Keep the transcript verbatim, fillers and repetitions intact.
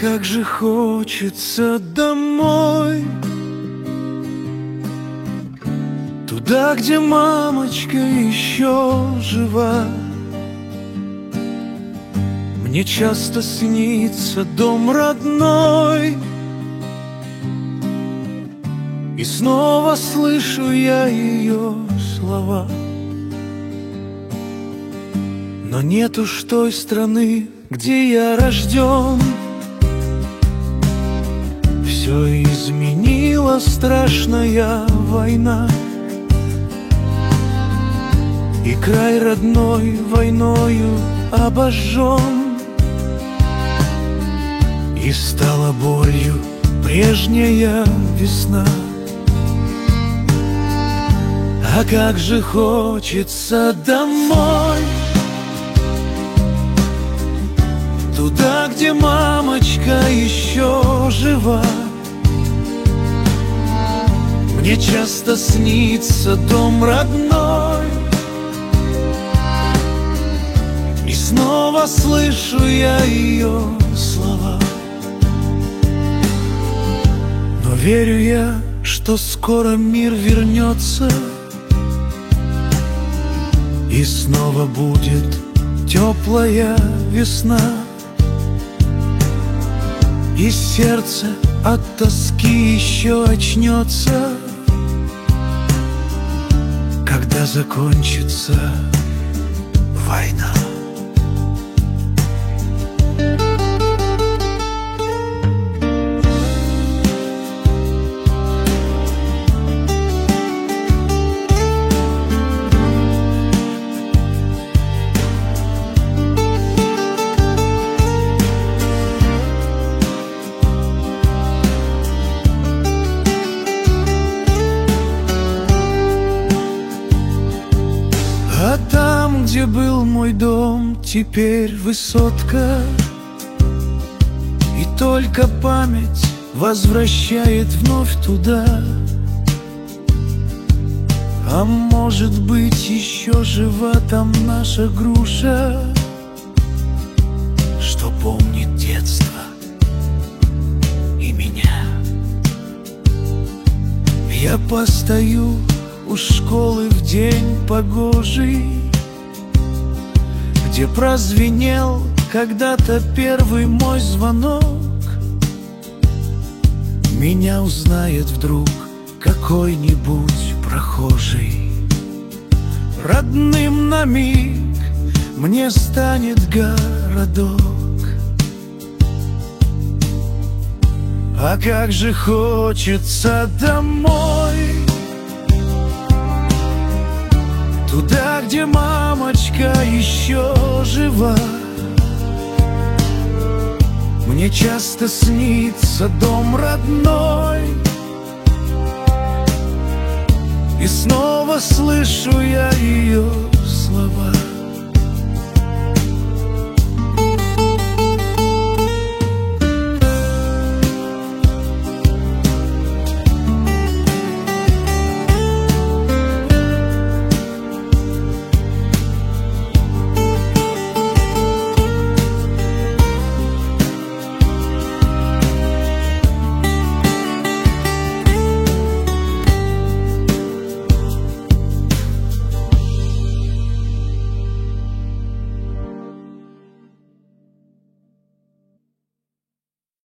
как же хочется домой, туда, где мамочка еще жива. Мне часто снится дом родной, и снова слышу я ее слова. Но нет уж той страны, где я рожден. Все изменила страшная война, и край родной войною обожжен. И стала болью прежняя весна. А как же хочется домой, туда, где мамочка еще жива. Мне часто снится дом родной, и снова слышу я ее слова. Но верю я, что скоро мир вернется, и снова будет теплая весна. И сердце от тоски еще очнется, когда закончится война. А там, где был мой дом, теперь высотка, и только память возвращает вновь туда. А может быть, еще жива там наша груша, что помнит детство и меня. Я постою у школы в день погожий, где прозвенел когда-то первый мой звонок. Меня узнает вдруг какой-нибудь прохожий. Родным на миг мне станет городок. А как же хочется домой, туда, где мамочка еще жива. Мне часто снится дом родной, и снова слышу я ее слова.